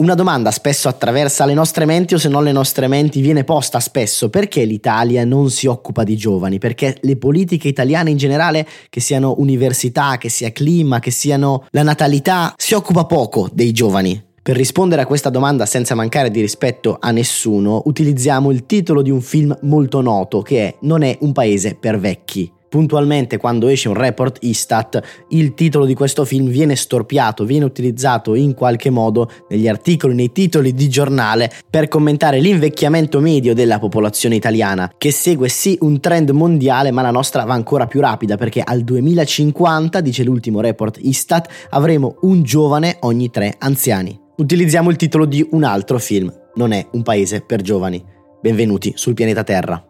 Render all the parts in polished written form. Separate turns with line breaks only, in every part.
Una domanda spesso attraversa le nostre menti, o se non le nostre menti viene posta spesso: perché l'Italia non si occupa di giovani? Perché le politiche italiane in generale, che siano università, che sia clima, che siano la natalità, si occupa poco dei giovani? Per rispondere a questa domanda senza mancare di rispetto a nessuno, utilizziamo il titolo di un film molto noto che è Non è un paese per vecchi. Puntualmente, quando esce un report Istat, il titolo di questo film viene storpiato, viene utilizzato in qualche modo negli articoli, nei titoli di giornale, per commentare l'invecchiamento medio della popolazione italiana, che segue sì un trend mondiale, ma la nostra va ancora più rapida, perché al 2050, dice l'ultimo report Istat, avremo un giovane ogni 3 anziani. Utilizziamo il titolo di un altro film, Non è un paese per giovani. Benvenuti sul pianeta Terra.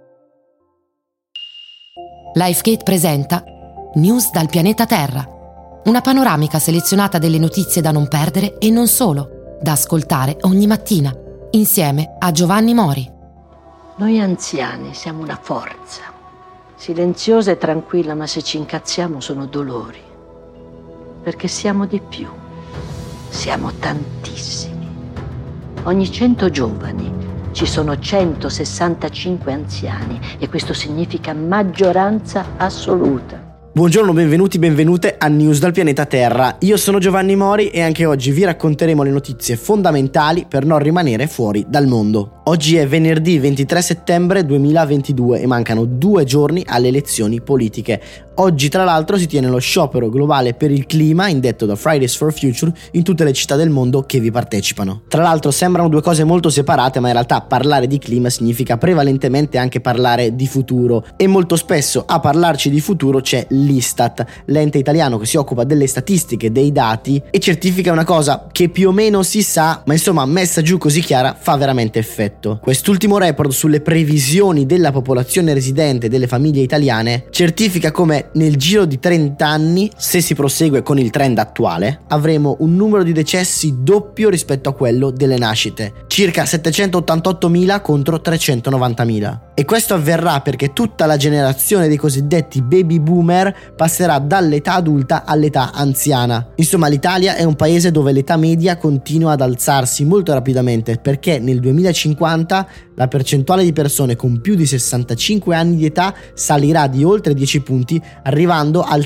Lifegate presenta News dal pianeta Terra, una panoramica selezionata delle notizie da non perdere e non solo, da ascoltare ogni mattina, insieme a Giovanni Mori.
Noi anziani siamo una forza, silenziosa e tranquilla, ma se ci incazziamo sono dolori, perché siamo di più, siamo tantissimi. Ogni 100 giovani ci sono 165 anziani e questo significa maggioranza assoluta.
Buongiorno, benvenuti, benvenute a News dal pianeta Terra. Io sono Giovanni Mori e anche oggi vi racconteremo le notizie fondamentali per non rimanere fuori dal mondo. Oggi è venerdì 23 settembre 2022 e mancano 2 giorni alle elezioni politiche. Oggi tra l'altro si tiene lo sciopero globale per il clima indetto da Fridays for Future in tutte le città del mondo che vi partecipano. Tra l'altro sembrano 2 cose molto separate, ma in realtà parlare di clima significa prevalentemente anche parlare di futuro, e molto spesso a parlarci di futuro c'è l'Istat, l'ente italiano che si occupa delle statistiche, dei dati, e certifica una cosa che più o meno si sa, ma insomma messa giù così chiara fa veramente effetto. Quest'ultimo report sulle previsioni della popolazione residente delle famiglie italiane certifica come nel giro di 30 anni, se si prosegue con il trend attuale, avremo un numero di decessi doppio rispetto a quello delle nascite, circa 788.000 contro 390.000. E questo avverrà perché tutta la generazione dei cosiddetti baby boomer passerà dall'età adulta all'età anziana. Insomma, l'Italia è un paese dove l'età media continua ad alzarsi molto rapidamente, perché nel 2050 la percentuale di persone con più di 65 anni di età salirà di oltre 10 punti, arrivando al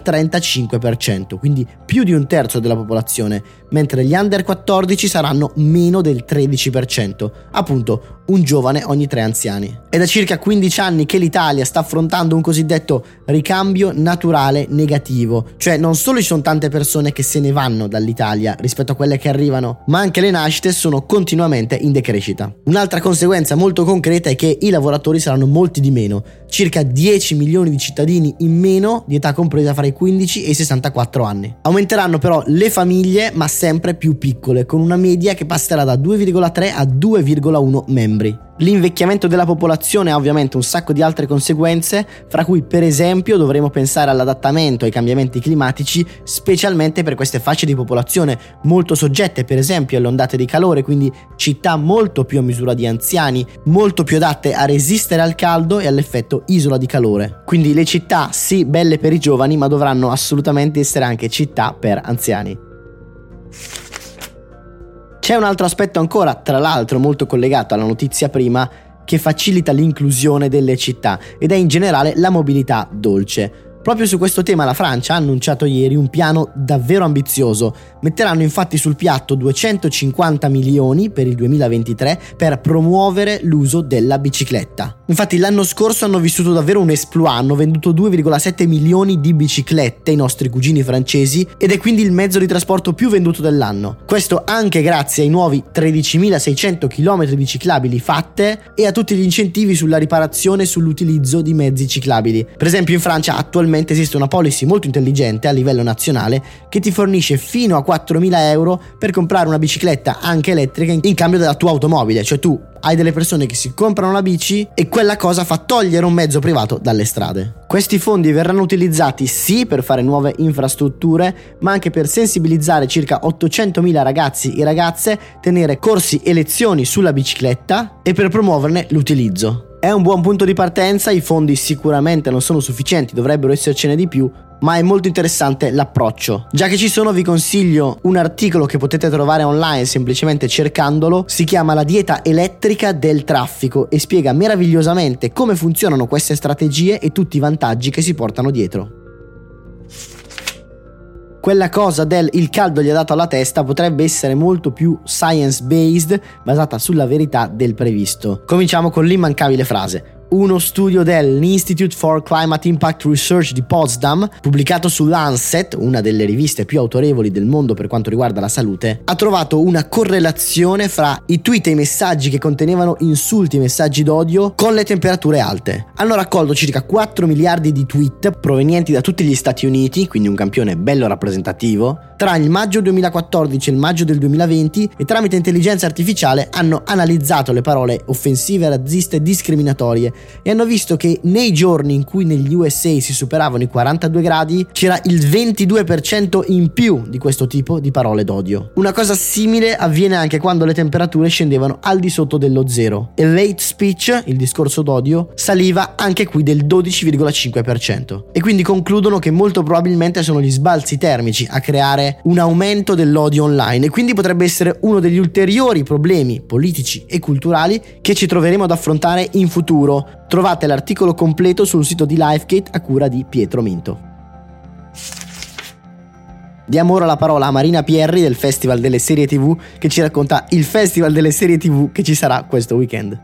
35%, quindi più di un terzo della popolazione, mentre gli under 14 saranno meno del 13%, appunto un giovane ogni 3 anziani. È da circa 15 anni che l'Italia sta affrontando un cosiddetto ricambio naturale negativo, cioè non solo ci sono tante persone che se ne vanno dall'Italia rispetto a quelle che arrivano, ma anche le nascite sono continuamente in decrescita. Un'altra conseguenza molto concreta è che i lavoratori saranno molti di meno, circa 10 milioni di cittadini in meno di età compresa fra i 15 e i 64 anni. Aumenteranno però le famiglie, ma sempre più piccole, con una media che passerà da 2,3 a 2,1 membri. L'invecchiamento della popolazione ha ovviamente un sacco di altre conseguenze, fra cui per esempio dovremo pensare all'adattamento ai cambiamenti climatici, specialmente per queste fasce di popolazione molto soggette per esempio alle ondate di calore, quindi città molto più a misura di anziani, molto più adatte a resistere al caldo e all'effetto isola di calore. Quindi le città sì, belle per i giovani, ma dovranno assolutamente essere anche città per anziani. C'è un altro aspetto ancora, tra l'altro molto collegato alla notizia prima, che facilita l'inclusione delle città, ed è in generale la mobilità dolce. Proprio su questo tema la Francia ha annunciato ieri un piano davvero ambizioso. Metteranno infatti sul piatto 250 milioni per il 2023 per promuovere l'uso della bicicletta. Infatti l'anno scorso hanno vissuto davvero un exploit, hanno venduto 2,7 milioni di biciclette i nostri cugini francesi, ed è quindi il mezzo di trasporto più venduto dell'anno. Questo anche grazie ai nuovi 13.600 km di ciclabili fatte e a tutti gli incentivi sulla riparazione e sull'utilizzo di mezzi ciclabili. Per esempio in Francia attualmente esiste una policy molto intelligente a livello nazionale che ti fornisce fino a 4.000 euro per comprare una bicicletta anche elettrica in cambio della tua automobile, cioè tu hai delle persone che si comprano la bici e quella cosa fa togliere un mezzo privato dalle strade. Questi fondi verranno utilizzati sì per fare nuove infrastrutture, ma anche per sensibilizzare circa 800.000 ragazzi e ragazze, tenere corsi e lezioni sulla bicicletta e per promuoverne l'utilizzo. È un buon punto di partenza, i fondi sicuramente non sono sufficienti, dovrebbero essercene di più, ma è molto interessante l'approccio. Già che ci sono, vi consiglio un articolo che potete trovare online semplicemente cercandolo. Si chiama La dieta elettrica del traffico e spiega meravigliosamente come funzionano queste strategie e tutti i vantaggi che si portano dietro. Quella cosa del il caldo gli ha dato alla testa potrebbe essere molto più science-based, basata sulla verità del previsto. Cominciamo con l'immancabile frase. Uno studio dell'Institute for Climate Impact Research di Potsdam, pubblicato su Lancet, una delle riviste più autorevoli del mondo per quanto riguarda la salute, ha trovato una correlazione fra i tweet e i messaggi che contenevano insulti e messaggi d'odio con le temperature alte. Hanno raccolto circa 4 miliardi di tweet provenienti da tutti gli Stati Uniti, quindi un campione bello rappresentativo, tra il maggio 2014 e il maggio del 2020, e tramite intelligenza artificiale hanno analizzato le parole offensive, razziste e discriminatorie e hanno visto che nei giorni in cui negli USA si superavano i 42 gradi c'era il 22% in più di questo tipo di parole d'odio. Una cosa simile avviene anche quando le temperature scendevano al di sotto dello zero, e l'hate speech, il discorso d'odio, saliva anche qui del 12,5%. E quindi concludono che molto probabilmente sono gli sbalzi termici a creare un aumento dell'odio online, e quindi potrebbe essere uno degli ulteriori problemi politici e culturali che ci troveremo ad affrontare in futuro. Trovate l'articolo completo sul sito di Lifegate a cura di Pietro Minto. Diamo ora la parola a Marina Pierri del Festival delle Serie TV, che ci racconta il Festival delle Serie TV che ci sarà questo weekend.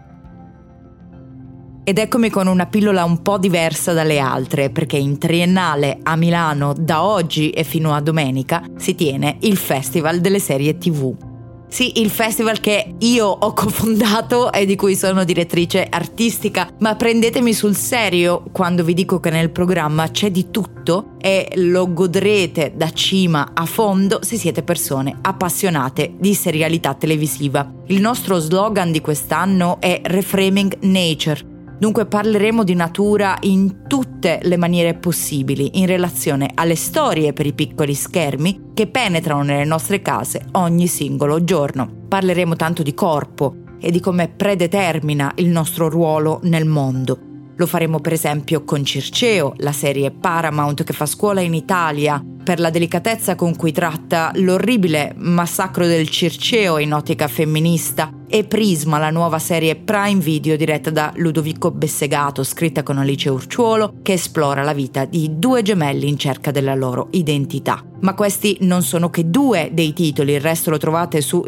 Ed eccomi con una pillola un po' diversa dalle altre, perché in Triennale a Milano da oggi e fino a domenica si tiene il Festival delle Serie TV. Sì, il festival che io ho cofondato e di cui sono direttrice artistica, ma prendetemi sul serio quando vi dico che nel programma c'è di tutto e lo godrete da cima a fondo se siete persone appassionate di serialità televisiva. Il nostro slogan di quest'anno è Reframing Nature. Dunque parleremo di natura in tutte le maniere possibili in relazione alle storie per i piccoli schermi che penetrano nelle nostre case ogni singolo giorno. Parleremo tanto di corpo e di come predetermina il nostro ruolo nel mondo. Lo faremo per esempio con Circeo, la serie Paramount che fa scuola in Italia per la delicatezza con cui tratta l'orribile massacro del Circeo in ottica femminista, e Prisma, la nuova serie Prime Video diretta da Ludovico Bessegato, scritta con Alice Urciuolo, che esplora la vita di due gemelli in cerca della loro identità. Ma questi non sono che due dei titoli, il resto lo trovate su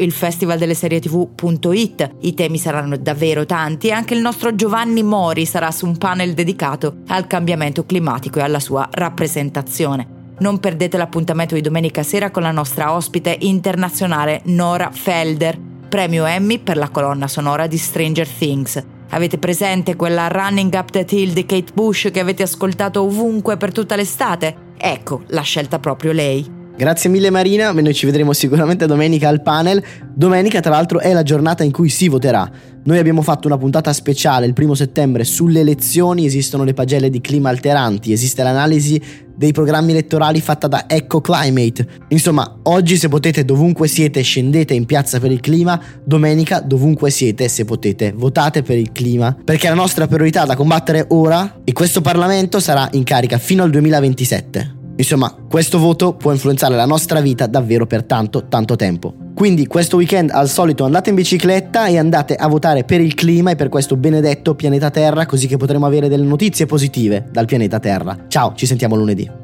ilfestivaldeleserietv.it. I temi saranno davvero tanti e anche il nostro Giovanni Mori sarà su un panel dedicato al cambiamento climatico e alla sua rappresentazione. Non perdete l'appuntamento di domenica sera con la nostra ospite internazionale Nora Felder, premio Emmy per la colonna sonora di Stranger Things. Avete presente quella Running Up That Hill di Kate Bush che avete ascoltato ovunque per tutta l'estate? Ecco, l'ha scelta proprio lei.
Grazie mille Marina, noi ci vedremo sicuramente domenica al panel. Domenica tra l'altro è la giornata in cui si voterà. Noi abbiamo fatto una puntata speciale il 1 settembre sulle elezioni, esistono le pagelle di clima alteranti, esiste l'analisi dei programmi elettorali fatta da Eco Climate. Insomma, oggi se potete dovunque siete scendete in piazza per il clima, domenica dovunque siete se potete votate per il clima, perché è la nostra priorità da combattere ora e questo Parlamento sarà in carica fino al 2027. Insomma, questo voto può influenzare la nostra vita davvero per tanto tempo. Quindi questo weekend al solito andate in bicicletta e andate a votare per il clima e per questo benedetto pianeta Terra, così che potremo avere delle notizie positive dal pianeta Terra. Ciao, ci sentiamo lunedì.